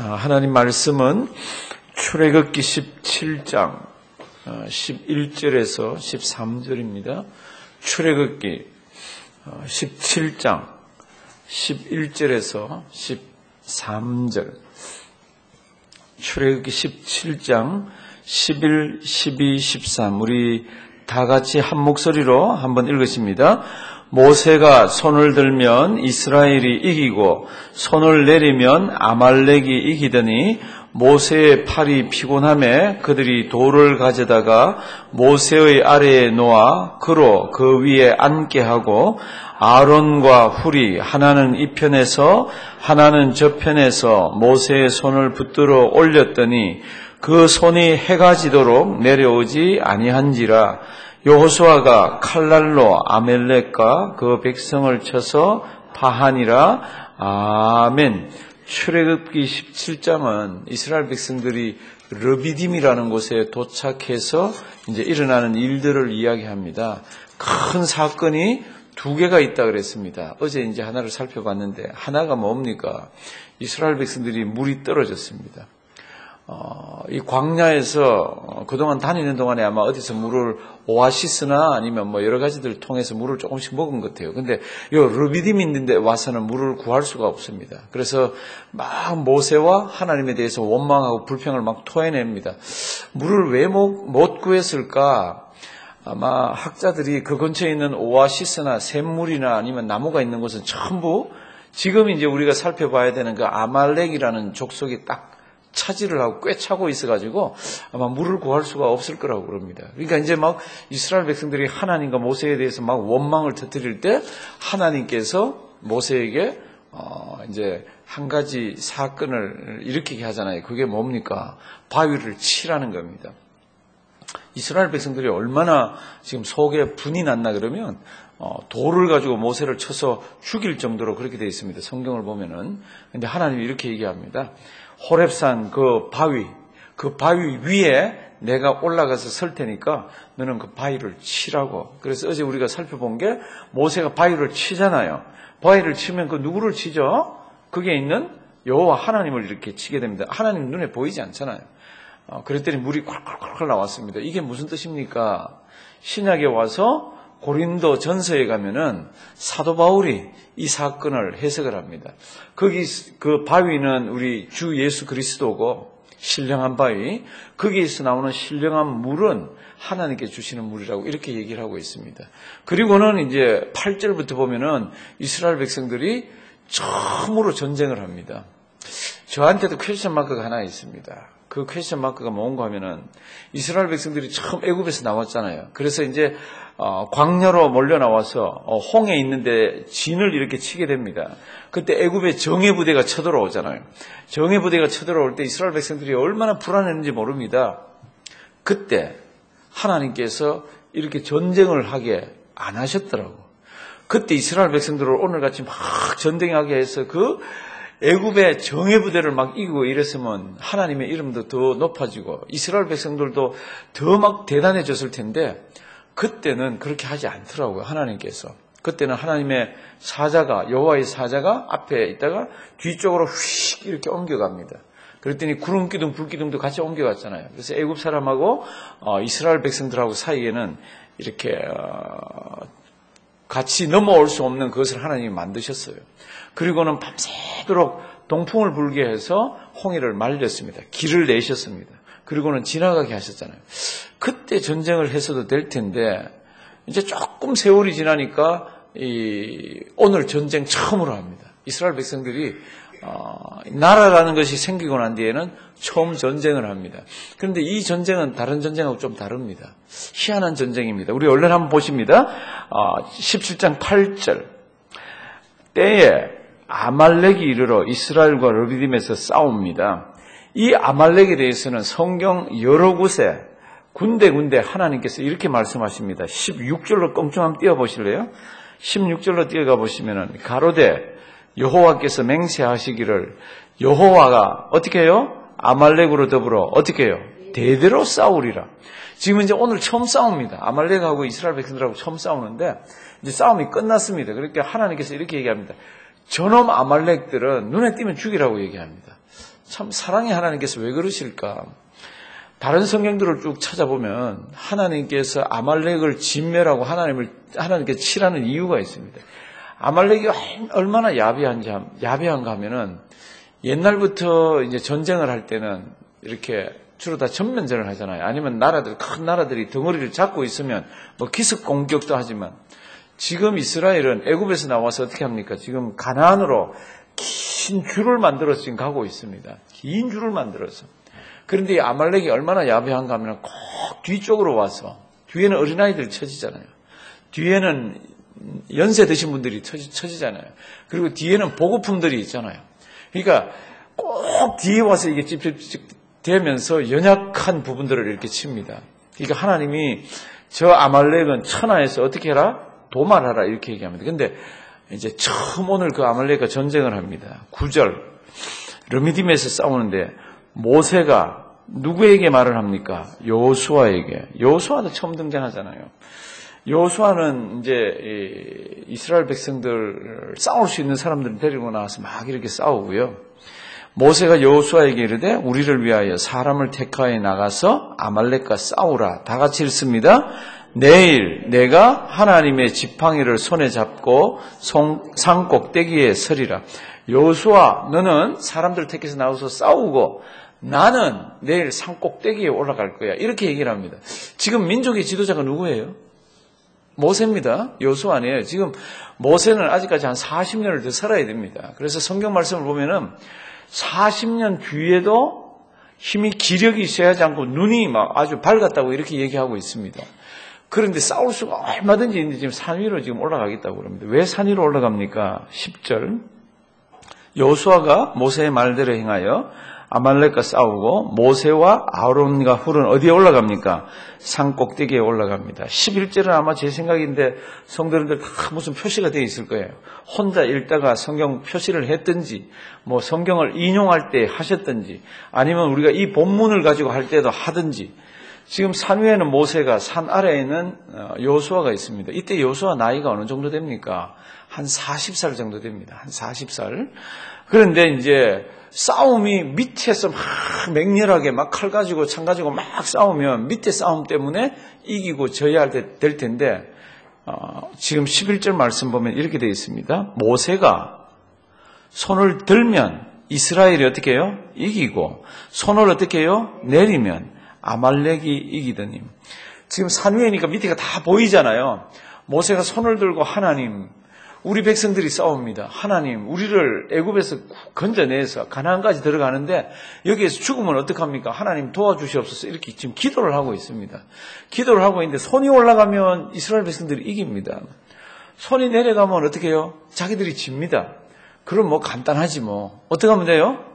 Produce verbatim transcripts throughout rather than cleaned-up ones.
하나님 말씀은 출애굽기 십칠 장 십일 절에서 십삼 절입니다. 출애굽기 십칠 장 십일 절에서 십삼 절. 출애굽기 십칠 장 십일, 십이, 십삼. 우리 다 같이 한 목소리로 한번 읽으십니다. 모세가 손을 들면 이스라엘이 이기고 손을 내리면 아말렉이 이기더니 모세의 팔이 피곤함에 그들이 돌을 가져다가 모세의 아래에 놓아 그로 그 위에 앉게 하고 아론과 훌이 하나는 이 편에서 하나는 저 편에서 모세의 손을 붙들어 올렸더니 그 손이 해가 지도록 내려오지 아니한지라. 여호수아가 칼날로 아말렉과 그 백성을 쳐서 파하니라. 아멘. 출애굽기 십칠 장은 이스라엘 백성들이 르비딤이라는 곳에 도착해서 이제 일어나는 일들을 이야기합니다. 큰 사건이 두 개가 있다 그랬습니다. 어제 이제 하나를 살펴봤는데 하나가 뭡니까? 이스라엘 백성들이 물이 떨어졌습니다. 어, 이 광야에서 그동안 다니는 동안에 아마 어디서 물을 오아시스나 아니면 뭐 여러 가지들을 통해서 물을 조금씩 먹은 것 같아요. 근데 요 르비딤 있는데 와서는 물을 구할 수가 없습니다. 그래서 막 모세와 하나님에 대해서 원망하고 불평을 막 토해냅니다. 물을 왜 못 구했을까? 아마 학자들이 그 근처에 있는 오아시스나 샘물이나 아니면 나무가 있는 곳은 전부 지금 이제 우리가 살펴봐야 되는 그 아말렉이라는 족속이 딱 차지를 하고 꽤 차고 있어가지고 아마 물을 구할 수가 없을 거라고 그럽니다. 그러니까 이제 막 이스라엘 백성들이 하나님과 모세에 대해서 막 원망을 터뜨릴 때 하나님께서 모세에게 어 이제 한 가지 사건을 일으키게 하잖아요. 그게 뭡니까? 바위를 치라는 겁니다. 이스라엘 백성들이 얼마나 지금 속에 분이 났나 그러면 어, 돌을 가지고 모세를 쳐서 죽일 정도로 그렇게 되어 있습니다. 성경을 보면은. 근데 하나님이 이렇게 얘기합니다. 호렙산 그 바위, 그 바위 위에 내가 올라가서 설 테니까 너는 그 바위를 치라고. 그래서 어제 우리가 살펴본 게 모세가 바위를 치잖아요. 바위를 치면 그 누구를 치죠? 그게 있는 여호와 하나님을 이렇게 치게 됩니다. 하나님 눈에 보이지 않잖아요. 어, 그랬더니 물이 콸콸콸콸 나왔습니다. 이게 무슨 뜻입니까? 신약에 와서 고린도 전서에 가면은 사도 바울이 이 사건을 해석을 합니다. 거기 그 바위는 우리 주 예수 그리스도고 신령한 바위, 거기에서 나오는 신령한 물은 하나님께 주시는 물이라고 이렇게 얘기를 하고 있습니다. 그리고는 이제 팔 절부터 보면은 이스라엘 백성들이 처음으로 전쟁을 합니다. 저한테도 퀘스천 마크가 하나 있습니다. 그 퀘스천 마크가 뭔가 하면은 이스라엘 백성들이 처음 애굽에서 나왔잖아요. 그래서 이제 어, 광야로 몰려 나와서 어, 홍해 있는데 진을 이렇게 치게 됩니다. 그때 애굽의 정예 부대가 쳐들어오잖아요. 정예 부대가 쳐들어올 때 이스라엘 백성들이 얼마나 불안했는지 모릅니다. 그때 하나님께서 이렇게 전쟁을 하게 안 하셨더라고. 그때 이스라엘 백성들을 오늘같이 막 전쟁하게 해서 그 애굽의 정예 부대를 막 이기고 이랬으면 하나님의 이름도 더 높아지고 이스라엘 백성들도 더 막 대단해졌을 텐데 그때는 그렇게 하지 않더라고요. 하나님께서. 그때는 하나님의 사자가 여호와의 사자가 앞에 있다가 뒤쪽으로 휙 이렇게 옮겨갑니다. 그랬더니 구름기둥 불기둥도 같이 옮겨갔잖아요. 그래서 애굽 사람하고 어, 이스라엘 백성들하고 사이에는 이렇게 어, 같이 넘어올 수 없는 그것을 하나님이 만드셨어요. 그리고는 밤새도록 동풍을 불게 해서 홍해를 말렸습니다. 길을 내셨습니다. 그리고는 지나가게 하셨잖아요. 그때 전쟁을 했어도 될 텐데 이제 조금 세월이 지나니까 이 오늘 전쟁 처음으로 합니다. 이스라엘 백성들이 어, 나라라는 것이 생기고 난 뒤에는 처음 전쟁을 합니다. 그런데 이 전쟁은 다른 전쟁하고 좀 다릅니다. 희한한 전쟁입니다. 우리 얼른 한번 보십니다. 어, 십칠 장 팔 절. 때에 아말렉이 이르러 이스라엘과 르비딤에서 싸웁니다. 이 아말렉에 대해서는 성경 여러 곳에 군데군데 하나님께서 이렇게 말씀하십니다. 십육 절로 껑충 한번 띄워보실래요? 십육 절로 띄어가 보시면은 가로되 여호와께서 맹세하시기를 여호와가 어떻게 해요? 아말렉으로 더불어 어떻게 해요? 대대로 싸우리라. 지금 이제 오늘 처음 싸웁니다. 아말렉하고 이스라엘 백성들하고 처음 싸우는데 이제 싸움이 끝났습니다. 그러니까 하나님께서 이렇게 얘기합니다. 저놈 아말렉들은 눈에 띄면 죽이라고 얘기합니다. 참 사랑의 하나님께서 왜 그러실까? 다른 성경들을 쭉 찾아보면 하나님께서 아말렉을 진멸하고 하나님을 하나님께 치라는 이유가 있습니다. 아말렉이 얼마나 야비한지 야비한가 하면은 옛날부터 이제 전쟁을 할 때는 이렇게 주로 다 전면전을 하잖아요. 아니면 나라들 큰 나라들이 덩어리를 잡고 있으면 뭐 기습 공격도 하지만 지금 이스라엘은 애굽에서 나와서 어떻게 합니까? 지금 가나안으로 긴 줄을 만들어서 지금 가고 있습니다. 긴 줄을 만들어서. 그런데 이 아말렉이 얼마나 야비한가 하면 꼭 뒤쪽으로 와서 뒤에는 어린아이들이 처지잖아요. 뒤에는 연세 드신 분들이 처지, 처지잖아요. 그리고 뒤에는 보급품들이 있잖아요. 그러니까 꼭 뒤에 와서 이게 찝찝찝 되면서 연약한 부분들을 이렇게 칩니다. 그러니까 하나님이 저 아말렉은 천하에서 어떻게 해라? 도말하라 이렇게 얘기합니다. 근데 이제 처음 오늘 그 아말렉과 전쟁을 합니다. 구 절 르미딤에서 싸우는데 모세가 누구에게 말을 합니까? 여호수아에게. 여호수아도 처음 등장하잖아요. 여호수아는 이제 이스라엘 백성들 싸울 수 있는 사람들을 데리고 나와서 막 이렇게 싸우고요. 모세가 여호수아에게 이르되 우리를 위하여 사람을 택하여 나가서 아말렉과 싸우라. 다 같이 읽습니다. 내일 내가 하나님의 지팡이를 손에 잡고 산 꼭대기에 서리라. 여호수아 너는 사람들 택해서 나와서 싸우고 나는 내일 산 꼭대기에 올라갈 거야. 이렇게 얘기를 합니다. 지금 민족의 지도자가 누구예요? 모세입니다. 여호수아 아니에요. 지금 모세는 아직까지 한 사십 년을 더 살아야 됩니다. 그래서 성경 말씀을 보면은 사십 년 뒤에도 힘이 기력이 있어야지 않고 눈이 막 아주 밝았다고 이렇게 얘기하고 있습니다. 그런데 싸울 수가 얼마든지 있는데 지금 산 위로 지금 올라가겠다고 그럽니다. 왜 산 위로 올라갑니까? 십 절 여호수아가 모세의 말대로 행하여 아말렉과 싸우고 모세와 아론과 훌은 어디에 올라갑니까? 산 꼭대기에 올라갑니다. 십일 절은 아마 제 생각인데 성도님들 다 무슨 표시가 되어 있을 거예요. 혼자 읽다가 성경 표시를 했든지 뭐 성경을 인용할 때 하셨든지 아니면 우리가 이 본문을 가지고 할 때도 하든지 지금 산 위에는 모세가 산 아래에는 여호수아가 있습니다. 이때 여호수아 나이가 어느 정도 됩니까? 한 사십 살 정도 됩니다. 한 사십 살. 그런데 이제 싸움이 밑에서 막 맹렬하게 막 칼 가지고 창 가지고 막 싸우면 밑에 싸움 때문에 이기고 져야 될 텐데 어, 지금 십일 절 말씀 보면 이렇게 되어 있습니다. 모세가 손을 들면 이스라엘이 어떻게 해요? 이기고 손을 어떻게 해요? 내리면 아말렉이 이기더니 지금 산 위에니까 밑에가 다 보이잖아요. 모세가 손을 들고 하나님 우리 백성들이 싸웁니다. 하나님 우리를 애굽에서 건져내서 가나안까지 들어가는데 여기에서 죽으면 어떡합니까? 하나님 도와주시옵소서 이렇게 지금 기도를 하고 있습니다. 기도를 하고 있는데 손이 올라가면 이스라엘 백성들이 이깁니다. 손이 내려가면 어떻게 해요? 자기들이 집니다. 그럼 뭐 간단하지 뭐. 어떻게 하면 돼요?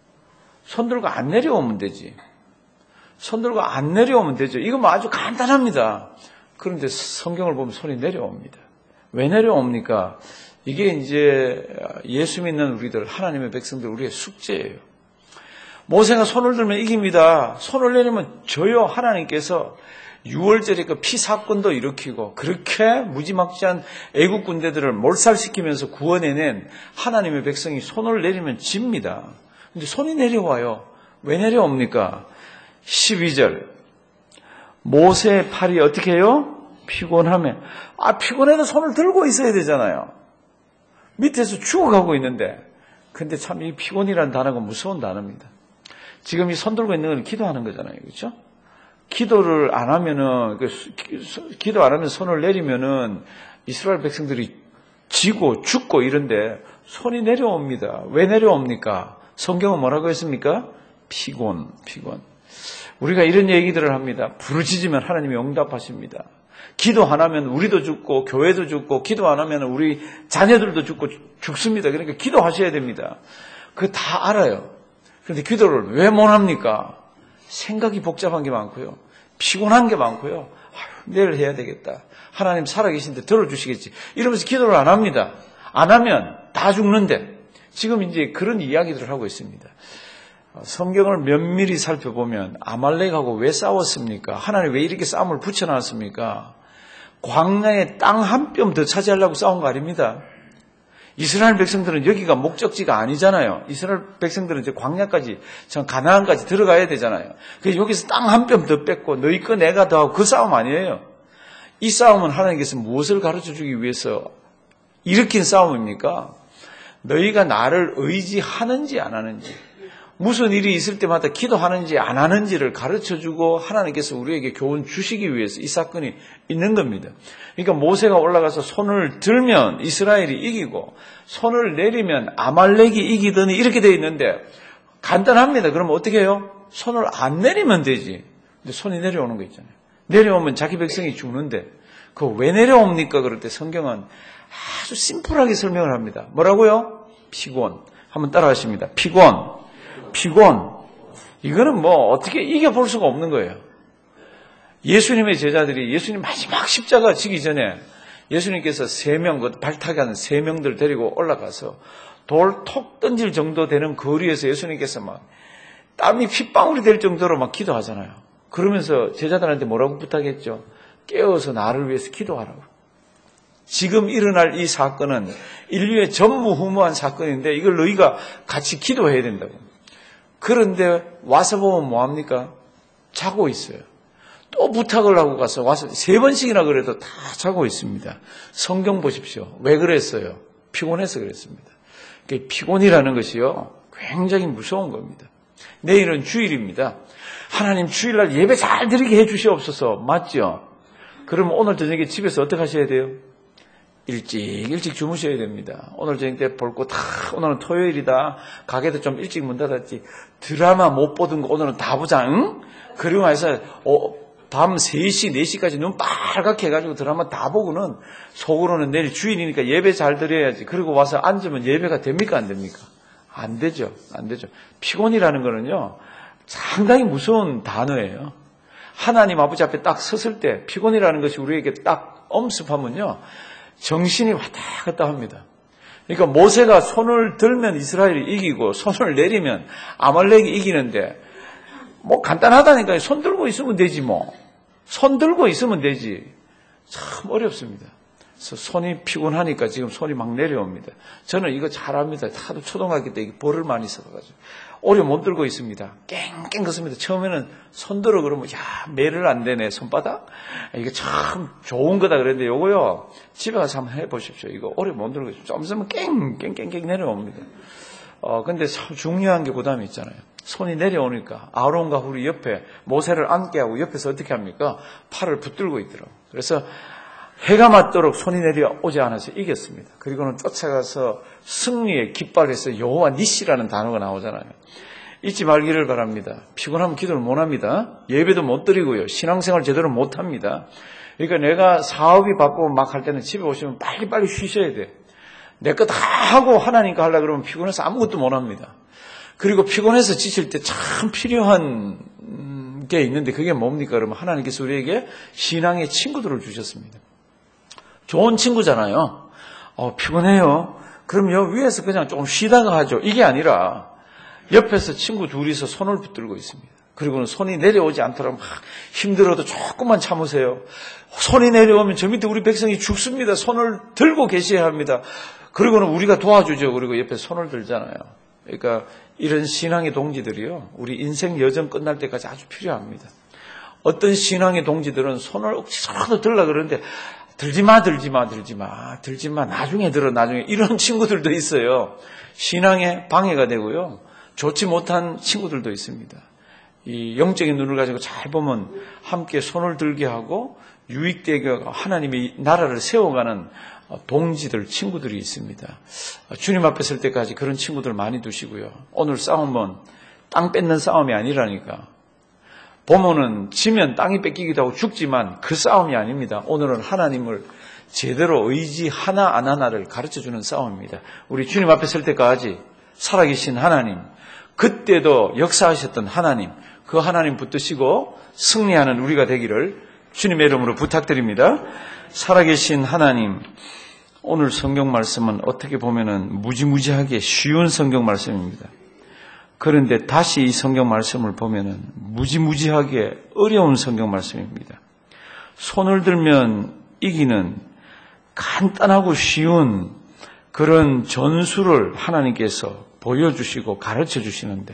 손 들고 안 내려오면 되지. 손 들고 안 내려오면 되죠. 이거 뭐 아주 간단합니다. 그런데 성경을 보면 손이 내려옵니다. 왜 내려옵니까? 이게 이제 예수 믿는 우리들, 하나님의 백성들, 우리의 숙제예요. 모세가 손을 들면 이깁니다. 손을 내리면 져요. 하나님께서 유월절에 그 피사건도 일으키고 그렇게 무지막지한 애국 군대들을 몰살시키면서 구원해낸 하나님의 백성이 손을 내리면 집니다. 근데 손이 내려와요. 왜 내려옵니까? 십이 절 모세의 팔이 어떻게 해요? 피곤하면 아 피곤해도 손을 들고 있어야 되잖아요. 밑에서 죽어가고 있는데 근데 참 이 피곤이라는 단어가 무서운 단어입니다. 지금 이 손 들고 있는 건 기도하는 거잖아요. 그렇죠? 기도를 안 하면은 기도 안 하면 손을 내리면은 이스라엘 백성들이 지고 죽고 이런데 손이 내려옵니다. 왜 내려옵니까? 성경은 뭐라고 했습니까? 피곤, 피곤. 우리가 이런 얘기들을 합니다. 부르짖으면 하나님이 응답하십니다. 기도 안 하면 우리도 죽고 교회도 죽고 기도 안 하면 우리 자녀들도 죽고 죽습니다. 그러니까 기도하셔야 됩니다. 그거 다 알아요. 그런데 기도를 왜 못 합니까? 생각이 복잡한 게 많고요. 피곤한 게 많고요. 아유, 내일 해야 되겠다. 하나님 살아계신데 들어주시겠지. 이러면서 기도를 안 합니다. 안 하면 다 죽는데 지금 이제 그런 이야기들을 하고 있습니다. 성경을 면밀히 살펴보면 아말렉하고 왜 싸웠습니까? 하나님 왜 이렇게 싸움을 붙여놨습니까? 광야에 땅 한 뼘 더 차지하려고 싸운 거 아닙니다. 이스라엘 백성들은 여기가 목적지가 아니잖아요. 이스라엘 백성들은 이제 광야까지, 전 가나안까지 들어가야 되잖아요. 그래서 여기서 땅 한 뼘 더 뺏고 너희 거 내가 더 하고 그 싸움 아니에요. 이 싸움은 하나님께서 무엇을 가르쳐 주기 위해서 일으킨 싸움입니까? 너희가 나를 의지하는지 안 하는지, 무슨 일이 있을 때마다 기도하는지 안 하는지를 가르쳐주고 하나님께서 우리에게 교훈 주시기 위해서 이 사건이 있는 겁니다. 그러니까 모세가 올라가서 손을 들면 이스라엘이 이기고 손을 내리면 아말렉이 이기더니 이렇게 되어 있는데 간단합니다. 그러면 어떻게 해요? 손을 안 내리면 되지. 근데 손이 내려오는 거 있잖아요. 내려오면 자기 백성이 죽는데 그거 왜 내려옵니까? 그럴 때 성경은 아주 심플하게 설명을 합니다. 뭐라고요? 피곤. 한번 따라하십니다. 피곤. 피곤. 이거는 뭐 어떻게 이겨볼 수가 없는 거예요. 예수님의 제자들이 예수님 마지막 십자가 지기 전에 예수님께서 세 명, 발타기 하는 세 명들 데리고 올라가서 돌 톡 던질 정도 되는 거리에서 예수님께서 막 땀이 핏방울이 될 정도로 막 기도하잖아요. 그러면서 제자들한테 뭐라고 부탁했죠? 깨어서 나를 위해서 기도하라고. 지금 일어날 이 사건은 인류의 전무후무한 사건인데 이걸 너희가 같이 기도해야 된다고. 그런데 와서 보면 뭐합니까? 자고 있어요. 또 부탁을 하고 가서 와서 세 번씩이나 그래도 다 자고 있습니다. 성경 보십시오. 왜 그랬어요? 피곤해서 그랬습니다. 피곤이라는 것이요, 굉장히 무서운 겁니다. 내일은 주일입니다. 하나님 주일날 예배 잘 드리게 해주시옵소서. 맞죠? 그러면 오늘 저녁에 집에서 어떻게 하셔야 돼요? 일찍 일찍 주무셔야 됩니다. 오늘 저녁 때 볼 거 다, 오늘은 토요일이다. 가게도 좀 일찍 문 닫았지. 드라마 못 보던 거 오늘은 다 보자. 응? 그리고 해서 어, 밤 세 시, 네 시까지 눈 빨갛게 해가지고 드라마 다 보고는 속으로는 내일 주일이니까 예배 잘 드려야지. 그리고 와서 앉으면 예배가 됩니까? 안 됩니까? 안 되죠. 안 되죠. 피곤이라는 거는요, 상당히 무서운 단어예요. 하나님 아버지 앞에 딱 섰을 때 피곤이라는 것이 우리에게 딱 엄습하면요, 정신이 왔다 갔다 합니다. 그러니까 모세가 손을 들면 이스라엘이 이기고 손을 내리면 아말렉이 이기는데 뭐 간단하다니까요. 손 들고 있으면 되지 뭐. 손 들고 있으면 되지. 참 어렵습니다. 그래서 손이 피곤하니까 지금 손이 막 내려옵니다. 저는 이거 잘합니다. 하도 초등학교 때 벌을 많이 써가지고 오래 못 들고 있습니다. 깽깽 걷습니다. 처음에는 손 들어 그러면 야 매를 안 되네 손바닥. 이게 참 좋은 거다 그랬는데 요거요 집에 가서 한번 해보십시오. 이거 오래 못 들고 있어요. 좀 있으면 깽깽깽깽 내려옵니다. 어 근데 참 중요한 게 그다음에 있잖아요. 손이 내려오니까 아론과 훌이 옆에 모세를 앉게 하고 옆에서 어떻게 합니까? 팔을 붙들고 있더라고요. 그래서 해가 맞도록 손이 내려오지 않아서 이겼습니다. 그리고는 쫓아가서 승리의 깃발에서 여호와 니시라는 단어가 나오잖아요. 잊지 말기를 바랍니다. 피곤하면 기도를 못합니다. 예배도 못 드리고요. 신앙생활 제대로 못합니다. 그러니까 내가 사업이 바쁘고 막 할 때는 집에 오시면 빨리빨리 쉬셔야 돼. 내 거 다 하고 하나님 거 하려고 그러면 피곤해서 아무것도 못합니다. 그리고 피곤해서 지칠 때 참 필요한 게 있는데 그게 뭡니까? 그러면 하나님께서 우리에게 신앙의 친구들을 주셨습니다. 좋은 친구잖아요. 어, 피곤해요. 그럼 여 위에서 그냥 조금 쉬다가 하죠. 이게 아니라 옆에서 친구 둘이서 손을 붙들고 있습니다. 그리고는 손이 내려오지 않도록 막 힘들어도 조금만 참으세요. 손이 내려오면 저 밑에 우리 백성이 죽습니다. 손을 들고 계셔야 합니다. 그리고는 우리가 도와주죠. 그리고 옆에 손을 들잖아요. 그러니까 이런 신앙의 동지들이요, 우리 인생 여정 끝날 때까지 아주 필요합니다. 어떤 신앙의 동지들은 손을 억지로라도 들라 그러는데 들지마 들지마 들지마 들지마 나중에 들어 나중에 이런 친구들도 있어요. 신앙에 방해가 되고요, 좋지 못한 친구들도 있습니다. 이 영적인 눈을 가지고 잘 보면 함께 손을 들게 하고 유익되게 하나님의 나라를 세워가는 동지들, 친구들이 있습니다. 주님 앞에 설 때까지 그런 친구들 많이 두시고요. 오늘 싸움은 땅 뺏는 싸움이 아니라니까. 보면은 지면 땅이 뺏기기도 하고 죽지만 그 싸움이 아닙니다. 오늘은 하나님을 제대로 의지 하나 안 하나를 가르쳐주는 싸움입니다. 우리 주님 앞에 설 때까지 살아계신 하나님, 그때도 역사하셨던 하나님, 그 하나님 붙드시고 승리하는 우리가 되기를 주님의 이름으로 부탁드립니다. 살아계신 하나님, 오늘 성경 말씀은 어떻게 보면은 무지무지하게 쉬운 성경 말씀입니다. 그런데 다시 이 성경 말씀을 보면은 무지무지하게 어려운 성경 말씀입니다. 손을 들면 이기는 간단하고 쉬운 그런 전술을 하나님께서 보여주시고 가르쳐 주시는데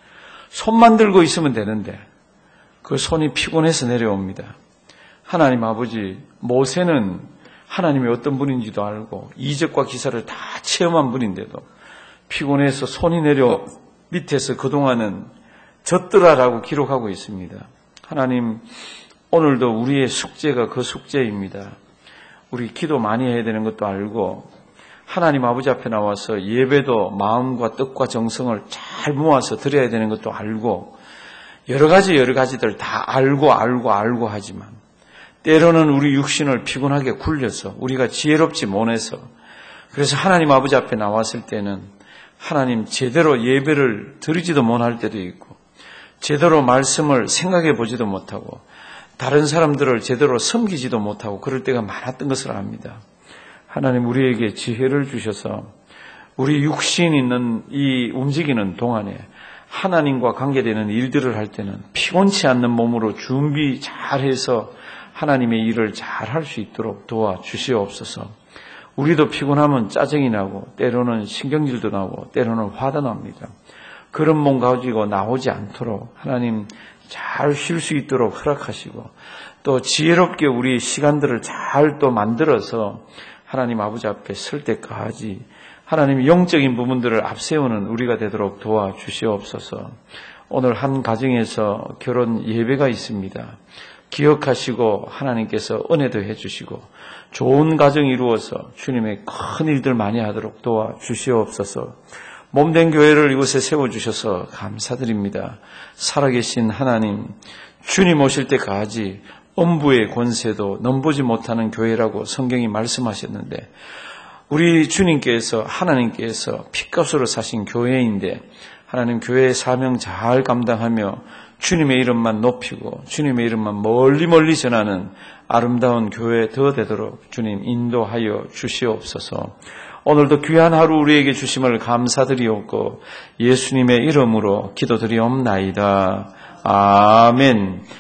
손만 들고 있으면 되는데 그 손이 피곤해서 내려옵니다. 하나님 아버지, 모세는 하나님이 어떤 분인지도 알고 이적과 기사를 다 체험한 분인데도 피곤해서 손이 내려 밑에서 그동안은 졌더라라고 기록하고 있습니다. 하나님, 오늘도 우리의 숙제가 그 숙제입니다. 우리 기도 많이 해야 되는 것도 알고 하나님 아버지 앞에 나와서 예배도 마음과 뜻과 정성을 잘 모아서 드려야 되는 것도 알고 여러 가지 여러 가지들 다 알고 알고 알고 하지만 때로는 우리 육신을 피곤하게 굴려서 우리가 지혜롭지 못해서 그래서 하나님 아버지 앞에 나왔을 때는 하나님 제대로 예배를 드리지도 못할 때도 있고 제대로 말씀을 생각해 보지도 못하고 다른 사람들을 제대로 섬기지도 못하고 그럴 때가 많았던 것을 압니다. 하나님 우리에게 지혜를 주셔서 우리 육신 있는 이 움직이는 동안에 하나님과 관계되는 일들을 할 때는 피곤치 않는 몸으로 준비 잘해서 하나님의 일을 잘 할 수 있도록 도와주시옵소서. 우리도 피곤하면 짜증이 나고 때로는 신경질도 나고 때로는 화도 납니다. 그런 몸 가지고 나오지 않도록 하나님 잘 쉴 수 있도록 허락하시고 또 지혜롭게 우리 시간들을 잘 또 만들어서 하나님 아버지 앞에 설 때까지 하나님 영적인 부분들을 앞세우는 우리가 되도록 도와주시옵소서. 오늘 한 가정에서 결혼 예배가 있습니다. 기억하시고 하나님께서 은혜도 해주시고 좋은 가정 이루어서 주님의 큰 일들 많이 하도록 도와주시옵소서. 몸된 교회를 이곳에 세워주셔서 감사드립니다. 살아계신 하나님, 주님 오실 때까지 엄부의 권세도 넘보지 못하는 교회라고 성경이 말씀하셨는데 우리 주님께서 하나님께서 핏값으로 사신 교회인데 하나님 교회의 사명 잘 감당하며 주님의 이름만 높이고 주님의 이름만 멀리 멀리 전하는 아름다운 교회 더 되도록 주님 인도하여 주시옵소서. 오늘도 귀한 하루 우리에게 주심을 감사드리옵고 예수님의 이름으로 기도드리옵나이다. 아멘.